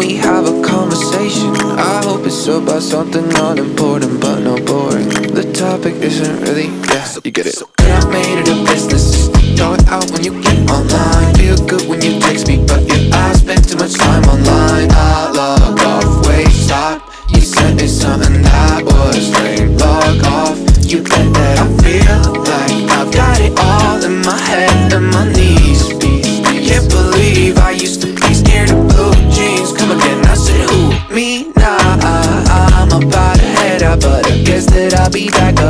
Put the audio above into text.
we have a conversation. I hope it's about something unimportant but no boring. The topic isn't really, yeah, you get it. So I made it a business, just throw it out when you get online. Feel good when you text me, but yeah, I spend too much time online. I log off, wait, stop. You sent me something that was lame. Log off, you bet that I feel like I've got it all in my head and my knees. Can't believe I used to be scared of blue jeans. Come again, I said who? Me? Nah, I'm about to head out, but I guess that I'll be back